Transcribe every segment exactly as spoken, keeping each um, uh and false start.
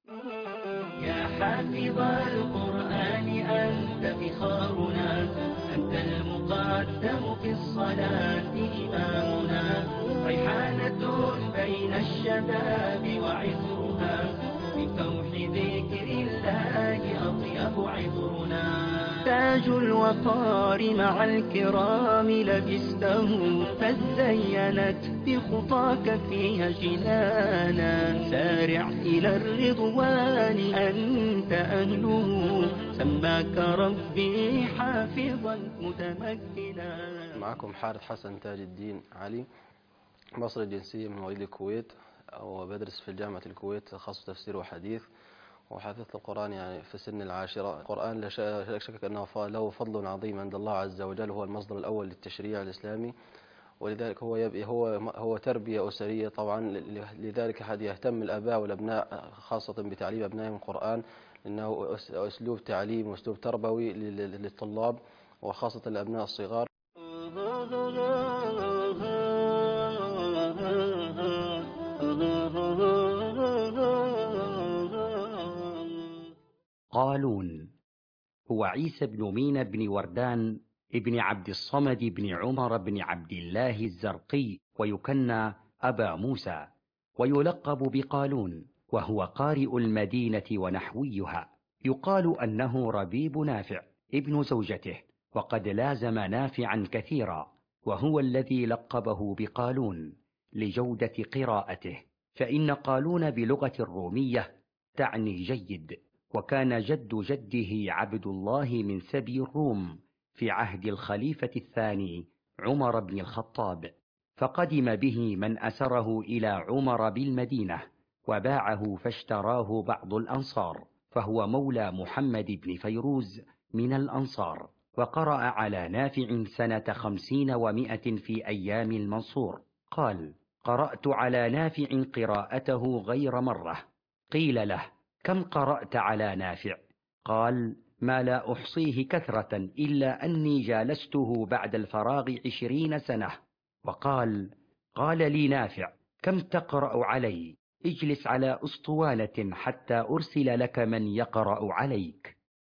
يا حافظ القرآن أنت فخارنا، أنت المقدم في الصلاة إمامنا، ريحانة بين الشباب وعطرها، من فوح ذكر الله أطيب عطرنا. تاج الوقار مع الكرام لبسته، فزينت بخطاك فيها جنانا، سارع إلى الرضوان أنت أهله، سماك ربي حافظا متمكنا. معكم حارث حسن تاج الدين علي، مصري الجنسية من مواليد الكويت، وبدرس في جامعة الكويت تخصص تفسير وحديث، وحفظت القرآن يعني في سن العاشرة. القرآن لا شك أنه له فضل عظيم عند الله عز وجل، هو المصدر الأول للتشريع الإسلامي، ولذلك هو يبقى هو هو تربية أسرية طبعا. لذلك حد يهتم الآباء والأبناء خاصة بتعليم أبنائهم القرآن، لأنه أسلوب تعليم وأسلوب تربوي للطلاب وخاصة الأبناء الصغار. قالون هو عيسى بن مينا بن وردان ابن عبد الصمد بن عمر بن عبد الله الزرقي، ويكنى أبا موسى، ويلقب بقالون، وهو قارئ المدينة ونحويها. يقال أنه ربيب نافع ابن زوجته، وقد لازم نافعا كثيرا، وهو الذي لقبه بقالون لجودة قراءته، فإن قالون بلغة الرومية تعني جيد. وكان جد جده عبد الله من سبي الروم في عهد الخليفة الثاني عمر بن الخطاب، فقدم به من أسره إلى عمر بالمدينة، وباعه فاشتراه بعض الأنصار، فهو مولى محمد بن فيروز من الأنصار. وقرأ على نافع سنة خمسين ومائة في أيام المنصور. قال: قرأت على نافع قراءته غير مرة. قيل له: كم قرأت على نافع؟ قال: ما لا أحصيه كثرة، إلا أني جالسته بعد الفراغ عشرين سنة. وقال: قال لي نافع: كم تقرأ علي؟ اجلس على أسطوانة حتى أرسل لك من يقرأ عليك.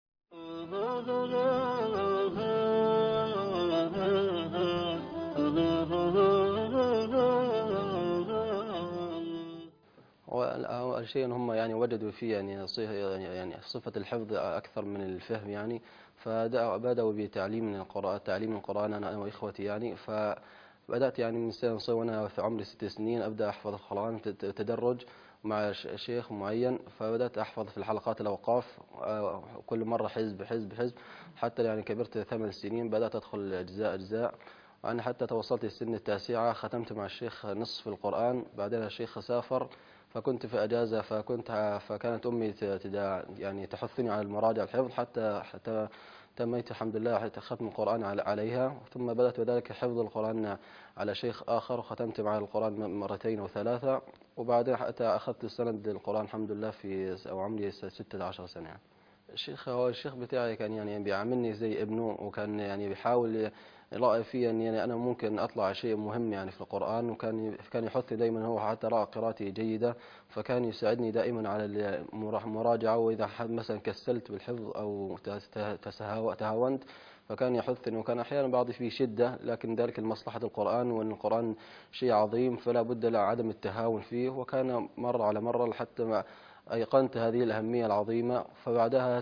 أول شيء هم يعني وجدوا فيه يعني يعني صفة الحفظ أكثر من الفهم يعني، فبدأوا بتعليم القراءة تعليم القرآن أنا وإخوتي يعني. فبدأت يعني من سنة وأنا في عمري ست سنين أبدأ أحفظ القرآن تدرج مع شيخ معين، فبدأت أحفظ في الحلقات الأوقاف كل مرة حزب حزب حزب، حتى يعني كبرت ثمان سنين بدأت أدخل أجزاء أجزاء، وأنا حتى توصلت السن التاسعة ختمت مع الشيخ نصف القرآن. بعدين الشيخ سافر فكنت في أجازة، فكنت فكانت أمي يعني تحثني على المراجعة الحفظ، حتى حتى تميت الحمد لله حتى ختم القرآن عليها. ثم بدأت بذلك حفظ القرآن على شيخ آخر، وختمت معه القرآن مرتين أو ثلاثة، وبعدين حتى أخذت السند القرآن الحمد لله في عمري ستة عشر سنة. الشيخ هو الشيخ بتاعي كان يعني بيعاملني زي ابنه، وكان يعني بيحاول رأى في أن يعني أنا ممكن أطلع شيء مهم يعني في القرآن، وكان كان يحثني دائما، هو حتى رأى قراءتي جيدة فكان يساعدني دائما على المراجعة، وإذا مثلا كسلت بالحفظ أو تهاونت فكان يحثني، وكان أحيانا بعض في شدة، لكن ذلك لمصلحة القرآن، وأن القرآن شيء عظيم فلا بد لعدم التهاون فيه. وكان مرة على مرة لحتى ما أيقنت هذه الأهمية العظيمة، فبعدها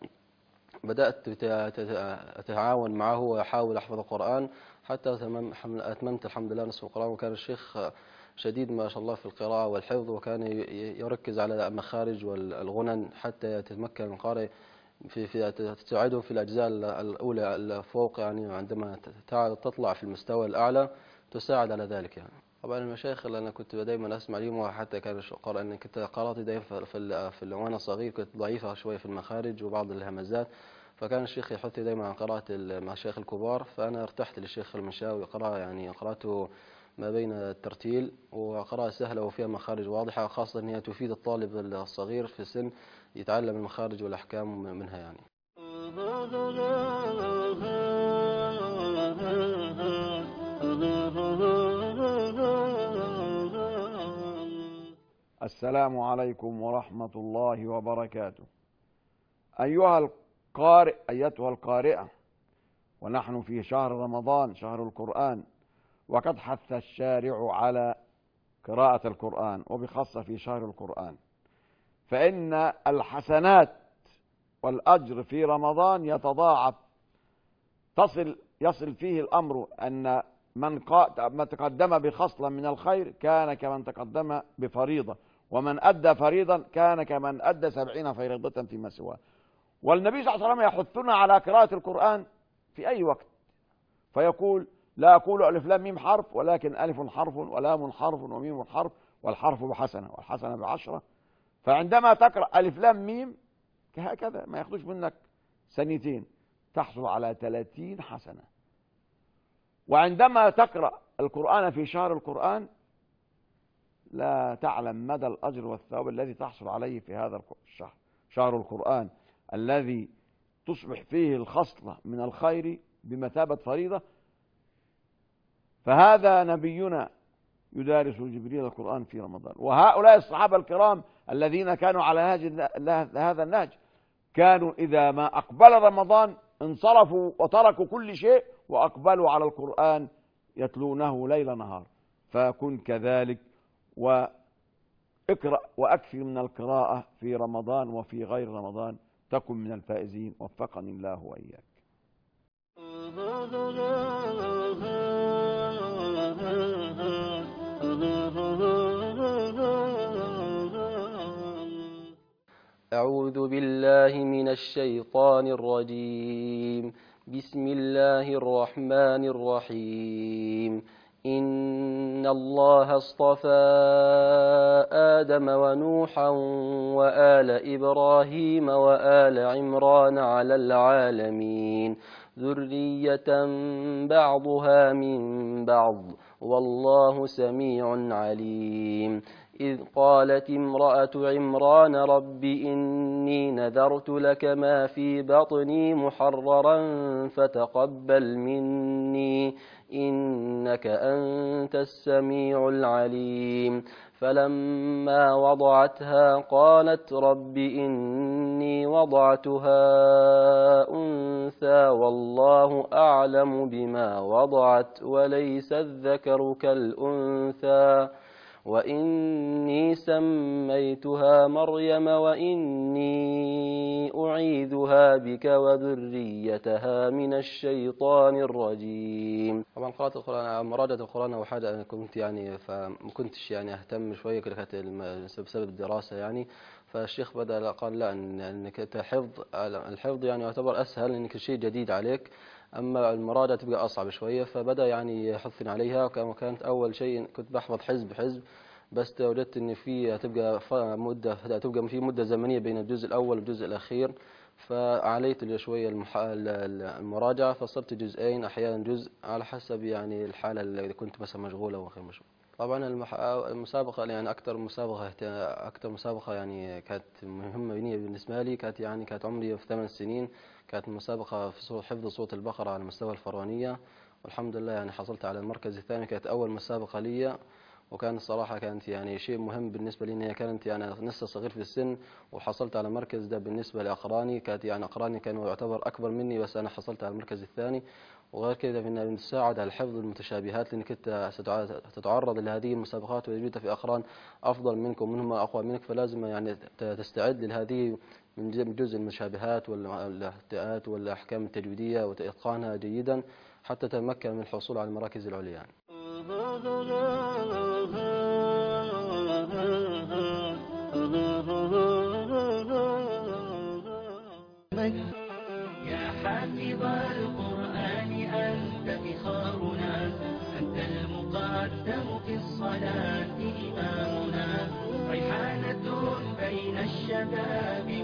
بدأت أتعاون معه وأحاول أحفظ القرآن حتى أتممت الحمد لله نصف القرآن. وكان الشيخ شديد ما شاء الله في القراءة والحفظ، وكان يركز على المخارج والغنن حتى يتمكن القارئ في في تساعده في الأجزاء الأولى الفوق، يعني عندما تطلع في المستوى الأعلى تساعد على ذلك يعني. طبعا المشايخ اللي انا كنت دايما اسمع لهم، وحتى كان قرأ ان كنت قراءتي دايما في في في وانا صغير كنت ضعيفه شويه في المخارج وبعض الهمزات، فكان الشيخ يحثني دايما على قراءه المشايخ الكبار، فانا ارتحت للشيخ المنشاوي. قراءه يعني قراءته ما بين الترتيل وقراءة سهلة وفيها مخارج واضحة، خاصة أنها تفيد الطالب الصغير في السن يتعلم المخارج والأحكام منها يعني. السلام عليكم ورحمة الله وبركاته. أيها القارئ، أيتها القارئة، ونحن في شهر رمضان شهر القرآن، وقد حث الشارع على قراءة القرآن وبخاصة في شهر القرآن، فإن الحسنات والأجر في رمضان يتضاعف، تصل يصل فيه الأمر أن من من تقدم بخصلة من الخير كان كمن تقدم بفريضة، ومن أدى فريضا كان كمن أدى سبعين فريضة فيما سواه. والنبي صلى الله عليه وسلم يحثنا على قراءة القرآن في أي وقت، فيقول: لا أقول ألف لام ميم حرف، ولكن ألف حرف ولام حرف وميم حرف، والحرف بحسنة والحسنة بعشرة. فعندما تقرأ ألف لام ميم هكذا ما ياخدوش منك سنتين، تحصل على ثلاثين حسنة. وعندما تقرأ القرآن في شهر القرآن لا تعلم مدى الأجر والثواب الذي تحصل عليه في هذا الشهر، شهر القرآن الذي تصبح فيه الخصلة من الخير بمثابة فريضة. فهذا نبينا يدارس جبريل القرآن في رمضان. وهؤلاء الصحابة الكرام الذين كانوا على هذا النهج كانوا إذا ما أقبل رمضان انصرفوا وتركوا كل شيء وأقبلوا على القرآن يتلونه ليل نهار. فكن كذلك واقرأ وأكثر من القراءة في رمضان وفي غير رمضان، تكن من الفائزين، وفقني الله وإياك. أعوذ بالله من الشيطان الرجيم. بسم الله الرحمن الرحيم. إن الله اصطفى آدم ونوحا وآل إبراهيم وآل عمران على العالمين ذرية بعضها من بعض والله سميع عليم. إذ قالت امرأة عمران رب إني نذرت لك ما في بطني محررا فتقبل مني إنك أنت السميع العليم. فلما وضعتها قالت رب إني وضعتها أنثى والله أعلم بما وضعت وليس الذكر كالأنثى وإني سميتها مريم وإني أعيذها بك وذريتها من الشيطان الرجيم. طبعا قراءة القرآن مراجعة القرآن أو حاجة أنا كنت يعني فما كنتش يعني أهتم شوية كده كانت بسبب الدراسة يعني. فالشيخ بدأ قال لا إنك حفظ الحفظ يعني يعتبر أسهل إنك شيء جديد عليك، أما المراجعة تبقى أصعب شوية. فبدأ يعني يحثني عليها، وكانت أول شيء كنت بحفظ حزب حزب بس وجدت إن في هتبقى مدة هتبقى في مدة زمنية بين الجزء الأول والجزء الأخير، فعليت شوية المراجعة فصرت جزئين أحيانا جزء على حسب يعني الحالة اللي كنت مثلا مشغولة وغير مشغول. طبعا المسابقة يعني أكثر مسابقة أكثر مسابقة يعني كانت مهمة بالنسبة لي كانت يعني كانت عمري في ثمان سنين، كانت مسابقة في حفظ صوت البقرة على مستوى الفرعونية، والحمد لله يعني حصلت على المركز الثاني. كانت أول مسابقة لي، وكان الصراحة كانت يعني شيء مهم بالنسبة لي، إن كانت يعني لسه صغير في السن وحصلت على مركز ده. بالنسبة لأقراني كانت يعني أقراني كانوا يعتبر أكبر مني، بس أنا حصلت على المركز الثاني. وغير كده فإنها بتساعد على حفظ المتشابهات، لأنك أنت ستتعرض لهذه المسابقات ويوجد في أقران أفضل منك ومنهم أقوى منك، فلازم يعني تستعد لهذه من جزء المشابهات والاحتياءات والأحكام التجويدية وإتقانها جيدا حتى تتمكن من الحصول على المراكز العليا يعني. يا حافظ القرآن أنت فخارنا، أنت المقدم في الصلاة إمامنا، ريحانة بين الشباب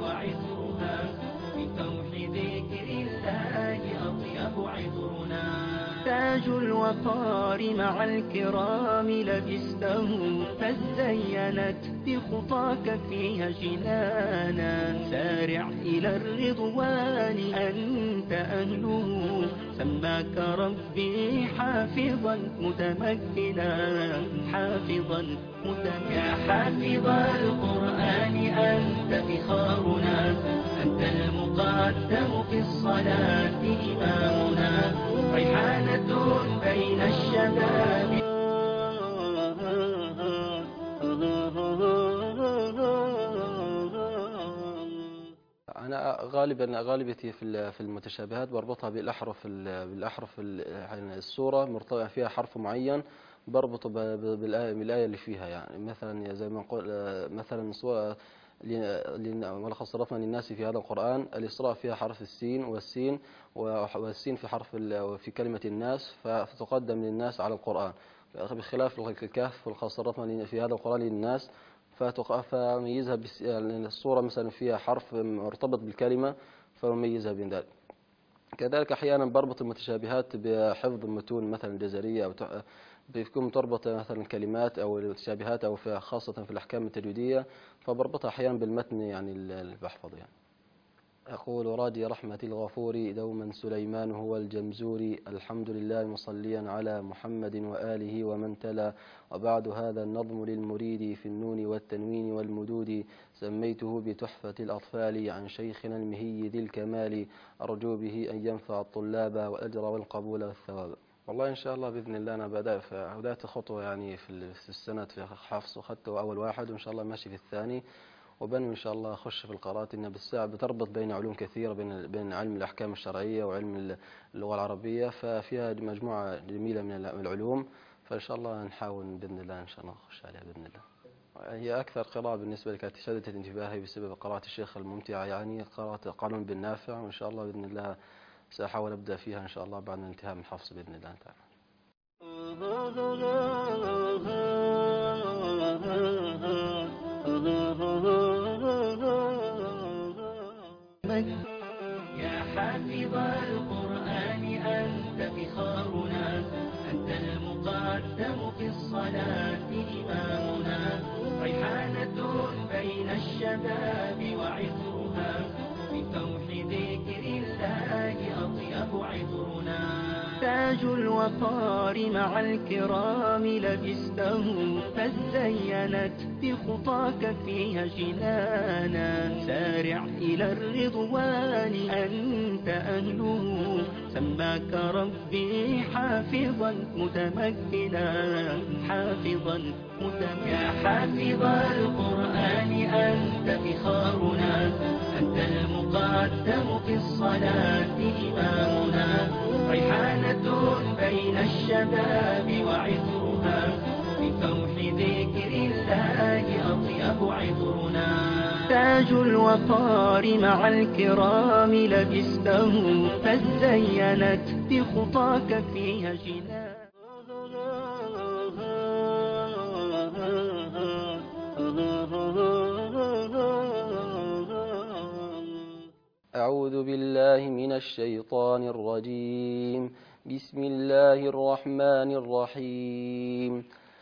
وعطرها من فوح ذكر الله أطيب عطرنا. تاج الوقار مع الكرام لبسته، فزينت بخطاك فيها جنانا. سارع إلى الرضوان أنت أهله، سماك ربي حافظا متمكنا، حافظا متمكنا. يا حافظ القرآن أنت فخارنا، أنت المقدم في الصلاة إمامنا، ريحانة بين الشباب. أنا غالبا غالبتي في في المتشابهات بربطها بالأحرف بالأحرف يعني السورة مرتبط فيها حرف معين بربطه بالآية بالآية اللي فيها. يعني مثلا زي ما نقول مثلا سورة ولقد صرفنا للناس في هذا القرآن، الإسراء فيها حرف السين والسين والسين في حرف في كلمة الناس، فتقدم للناس على القرآن، بخلاف الكهف ولقد صرفنا في هذا القرآن للناس فميزها الصورة مثلا فيها حرف مرتبط بالكلمة فميزها بين ذلك. كذلك أحيانا بربط المتشابهات بحفظ المتون مثلا الجزرية أو بيكون تربط مثلا الكلمات أو المتشابهات أو في خاصة في الأحكام التجويدية، فبربطها أحيانا بالمتن يعني اللي بحفظه. يعني أقول راجي رحمة الغفور دوما سليمان هو الجمزوري، الحمد لله مصليا على محمد وآله ومن تلا، وبعد هذا النظم للمريد في النون والتنوين والمدود، سميته بتحفة الأطفال عن شيخنا المهي ذي الكمال، أرجو به أن ينفع الطلاب والأجر والقبول والثواب. والله إن شاء الله بإذن الله أنا بدأت خطوة يعني في السنة في حفظ، أخذته أول واحد وإن شاء الله ماشي في الثاني، وبنوي إن شاء الله أخش في القراءات إنها بالساعة بتربط بين علوم كثيرة بين بين علم الأحكام الشرعية وعلم اللغة العربية، ففيها مجموعة جميلة من العلوم، فإن شاء الله نحاول بإذن الله إن شاء الله نخش عليها بإذن الله. هي أكثر قراءة بالنسبة لي كانت شدت انتباهي بسبب قراءة الشيخ الممتعة، يعني قراءة قانون بالنافع، وإن شاء الله بإذن الله سأحاول أبدأ فيها إن شاء الله بعد الانتهاء من الحفظ بإذن الله تعالى. يا حافظ القرآن أنت فخارنا، أنت المقدم في الصلاة إمامنا، ريحانة بين الشباب وعطرها، بفوح ذكر الله أطيب عطرنا. تاج الوقار مع الكرام لبسته، فزينت بخطاك فيها جنانا. سارع إلى الرضوان أنت أهله، سماك ربي حافظا متمكنا، حافظا متمكنا. يا حافظ القرآن أنت فخارنا، أنت المقدم في الصلاة إمامنا، ريحانة بين الشباب وعطرها، بفوح ذكر الله أطيب عطرنا. تاج الوقار مع الكرام لبسته، فزينت بخطاك فيها جنان. أعوذ بالله من الشيطان الرجيم. بسم الله الرحمن الرحيم.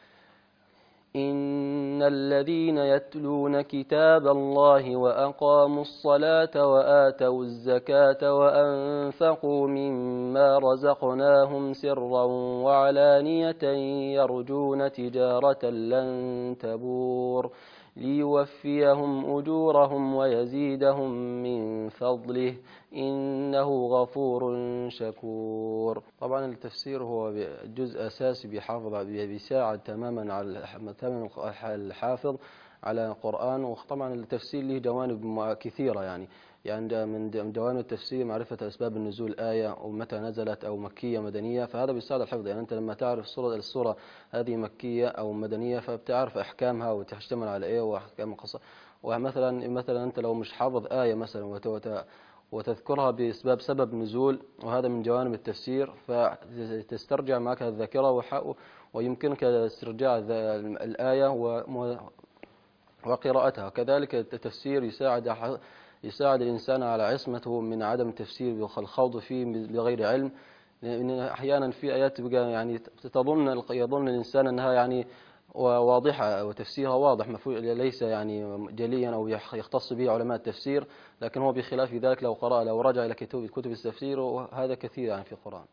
إن الذين يتلون كتاب الله وأقاموا الصلاة وآتوا الزكاة وأنفقوا مما رزقناهم سرا وعلانية يرجون تجارة لن تبور ليوفيهم أجورهم ويزيدهم من فضله إنه غفور شكور. طبعا التفسير هو جزء أساسي بيحافظ بيساعد تماما على الحافظ على القرآن، وطبعا التفسير له جوانب كثيرة، يعني يعني من جوانب التفسير معرفة أسباب النزول آية ومتى نزلت أو مكية مدنية، فهذا بيساعد الحفظ. يعني أنت لما تعرف السورة السورة هذه مكية أو مدنية فبتعرف أحكامها وتشتمل على إيه وأحكام القصة. ومثلا مثلا أنت لو مش حافظ آية مثلا وتذكرها بأسباب سبب نزول، وهذا من جوانب التفسير، فتسترجع معك الذاكرة ويمكنك استرجاع الآية وقراءتها. كذلك التفسير يساعد يساعد الإنسان على عصمته من عدم التفسير والخوض فيه بغير علم، لأن أحيانا في آيات تبقى يعني تظن يظن الإنسان أنها يعني واضحة وتفسيرها واضح ليس يعني جليا أو يختص به علماء التفسير، لكن هو بخلاف ذلك لو قرأ لو رجع إلى كتب كتب التفسير وهذا كثير يعني في القرآن.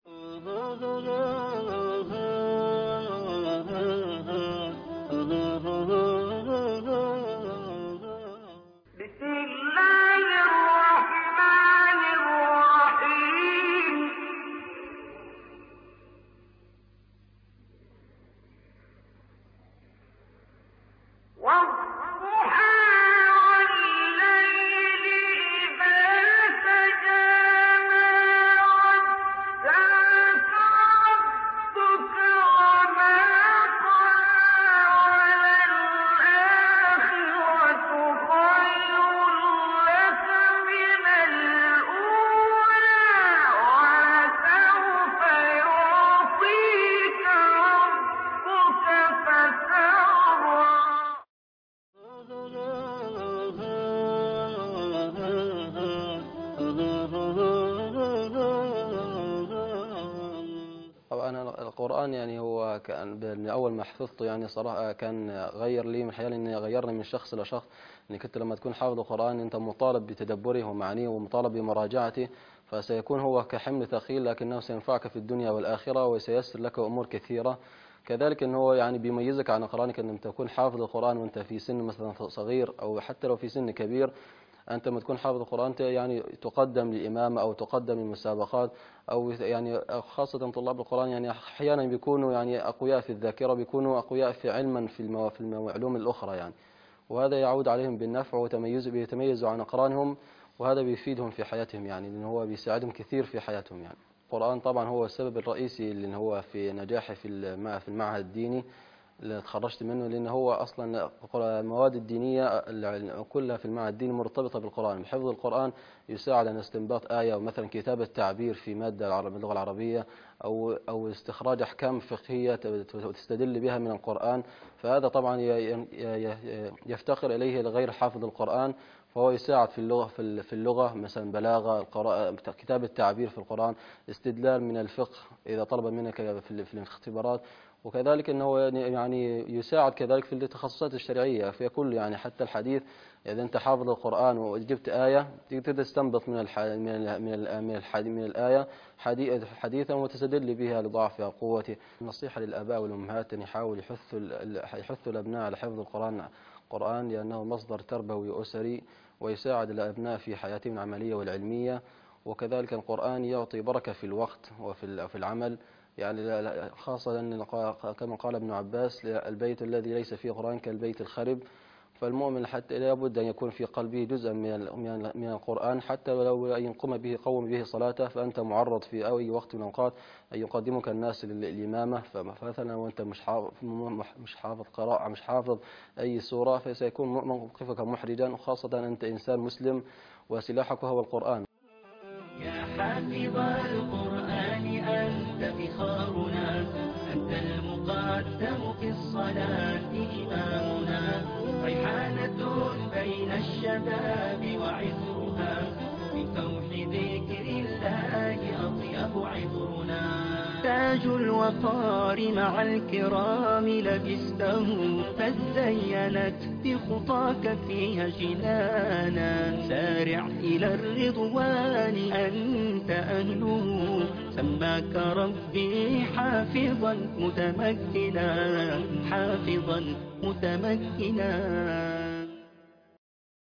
القرآن يعني هو كان من أول ما حفظته يعني صراحة كان غير لي من حيالي، إني غيرني من شخص لشخص. إني كنت لما تكون حافظ القرآن أنت مطالب بتدبره ومعانيه ومطالب بمراجعته، فسيكون هو كحمل ثقيل لكنه سينفعك في الدنيا والآخرة وسيسر لك أمور كثيرة. كذلك أنه هو يعني بيميزك عن قرآنك أن تكون حافظ القرآن وأنت في سن مثلا صغير أو حتى لو في سن كبير. أنت لما تكون حافظ القرآن يعني تقدم للإمامة أو تقدم للمسابقات، أو يعني خاصة طلاب القرآن يعني أحيانا بيكونوا يعني أقوياء في الذاكرة، بيكونوا أقوياء في علما في المو... في العلوم الأخرى يعني، وهذا يعود عليهم بالنفع وتميز بيتميزوا عن أقرانهم، وهذا بيفيدهم في حياتهم يعني، لأن هو بيساعدهم كثير في حياتهم يعني. القرآن طبعا هو السبب الرئيسي اللي هو في نجاحي في في المعهد الديني اللي تخرجت منه، لأن هو أصلا المواد الدينية كلها في المعهد الديني مرتبطة بالقرآن. حفظ القرآن يساعد على استنباط آية، ومثلا كتابة تعبير في مادة باللغة العربية، أو أو استخراج أحكام فقهية تستدل بها من القرآن. فهذا طبعا يفتقر إليه غير حافظ القرآن، فهو يساعد في اللغة في اللغة مثلا بلاغة، القراءة، كتابة تعبير في القرآن، استدلال من الفقه إذا طلب منك في الاختبارات. وكذلك أنه يعني يساعد كذلك في التخصصات الشرعية في كل يعني حتى الحديث. إذا أنت حافظ القرآن وجبت آية تقدر تستنبط من الح من ال من ال من, الح من الآية حديثا وتستدل بها لضعفها وقوته. النصيحة للآباء والأمهات أن يحاولوا يحثوا يحثوا الأبناء على حفظ القرآن القرآن لأنه مصدر تربوي أسري ويساعد الأبناء في حياتهم العملية والعلمية. وكذلك القرآن يعطي بركة في الوقت وفي في العمل يعني، خاصة أن كما قال ابن عباس البيت الذي ليس فيه قرآن كالبيت الخرب. فالمؤمن حتى لابد أن يكون في قلبه جزء من من القرآن، حتى لو أن يقوم به قوم به صلاته فأنت معرض في أي وقت من الأوقات أن يقدمك الناس للإمامة. فمثلا وأنت مش حافظ مش حافظ قراءة مش حافظ أي سورة فسيكون موقفك محرجا، وخاصة أنت إنسان مسلم وسلاحك هو القرآن. يا حافظ القرآن أنت فخارنا، أنت المقدم في الصلاة إمامنا، ريحانة بين الشباب وعطرها، من فوح ذكر الله أطيب عطرنا. تاج الوقار مع الكرام لبسته، فزينت بخطاك فيها جنانا، سارع إلى الرضوان أنت أهله، سماك ربي حافظا متمكنا، حافظا متمكنا.